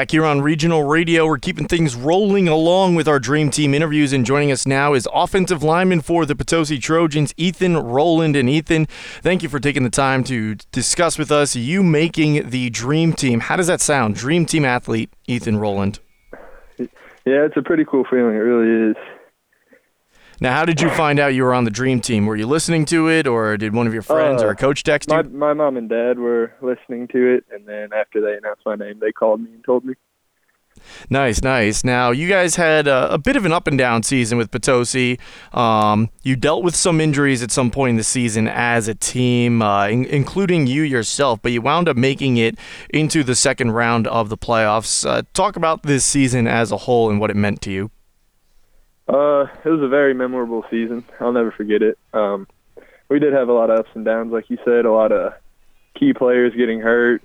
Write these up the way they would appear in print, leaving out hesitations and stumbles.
Back here on Regional Radio, we're keeping things rolling along with our Dream Team interviews, and joining us now is offensive lineman for the Potosi Trojans, Ethan Rowland. And Ethan, thank you for taking the time to discuss with us you making the Dream Team. How does that sound? Dream Team athlete, Ethan Rowland. Yeah, it's a pretty cool feeling. It really is. Now, how did you find out you were on the Dream Team? Were you listening to it, or did one of your friends or a coach text you? My mom and dad were listening to it, and then after they announced my name, they called me and told me. Nice. Now, you guys had a bit of an up-and-down season with Potosi. You dealt with some injuries at some point in the season as a team, including you yourself, but you wound up making it into the second round of the playoffs. Talk about this season as a whole and what it meant to you. It was a very memorable season. I'll never forget it. We did have a lot of ups and downs, like you said, a lot of key players getting hurt.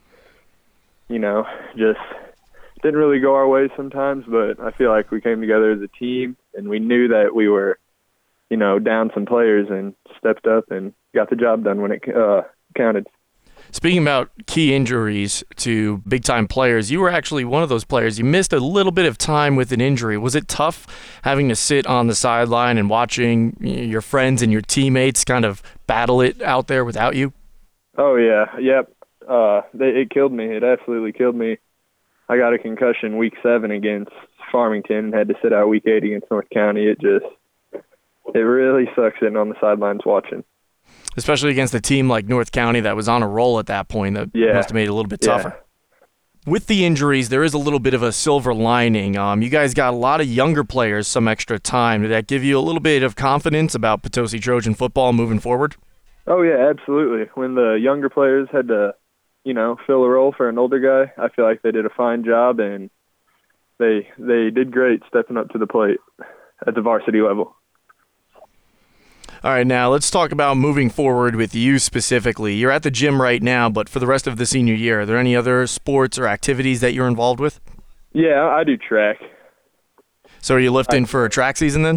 Just didn't really go our way sometimes, but I feel like we came together as a team, and we knew that we were, down some players and stepped up and got the job done when it counted. Speaking about key injuries to big-time players, you were actually one of those players. You missed a little bit of time with an injury. Was it tough having to sit on the sideline and watching your friends and your teammates kind of battle it out there without you? Oh, yeah. Yep. It killed me. It absolutely killed me. I got a concussion week 7 against Farmington and had to sit out week 8 against North County. It really sucks sitting on the sidelines watching. Especially against a team like North County that was on a roll at that point. That must have made it a little bit tougher. With the injuries, there is a little bit of a silver lining. You guys got a lot of younger players some extra time. Did that give you a little bit of confidence about Potosi Trojan football moving forward? Oh, yeah, absolutely. When the younger players had to, fill a role for an older guy, I feel like they did a fine job, and they did great stepping up to the plate at the varsity level. All right, now let's talk about moving forward with you specifically. You're at the gym right now, but for the rest of the senior year, are there any other sports or activities that you're involved with? Yeah, I do track. So are you lifting for a track season then?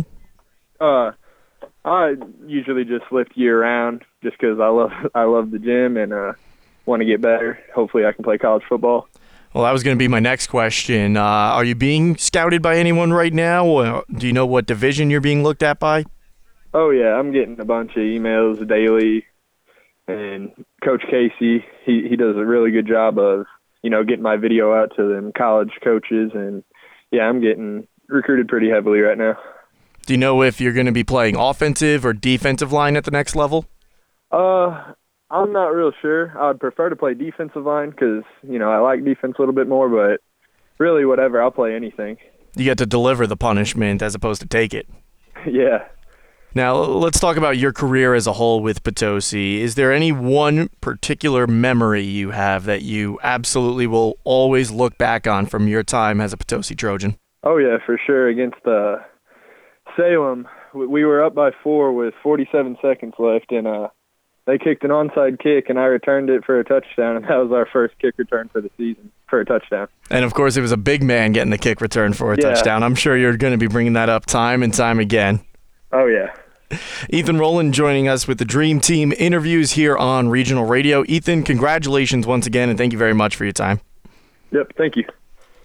I usually just lift year-round just because I love the gym and want to get better. Hopefully I can play college football. Well, that was going to be my next question. Are you being scouted by anyone right now? Or do you know what division you're being looked at by? Oh, yeah, I'm getting a bunch of emails daily, and Coach Casey, he does a really good job of, getting my video out to them college coaches, and, yeah, I'm getting recruited pretty heavily right now. Do you know if you're going to be playing offensive or defensive line at the next level? I'm not real sure. I'd prefer to play defensive line because, I like defense a little bit more, but really whatever, I'll play anything. You get to deliver the punishment as opposed to take it. Yeah. Now, let's talk about your career as a whole with Potosi. Is there any one particular memory you have that you absolutely will always look back on from your time as a Potosi Trojan? Oh, yeah, for sure. Against Salem, we were up by 4 with 47 seconds left, and they kicked an onside kick, and I returned it for a touchdown, and that was our first kick return for the season for a touchdown. And, of course, it was a big man getting the kick return for a touchdown. I'm sure you're going to be bringing that up time and time again. Oh, yeah. Ethan Rowland joining us with the Dream Team interviews here on Regional Radio. Ethan, congratulations once again, and thank you very much for your time. Yep, thank you.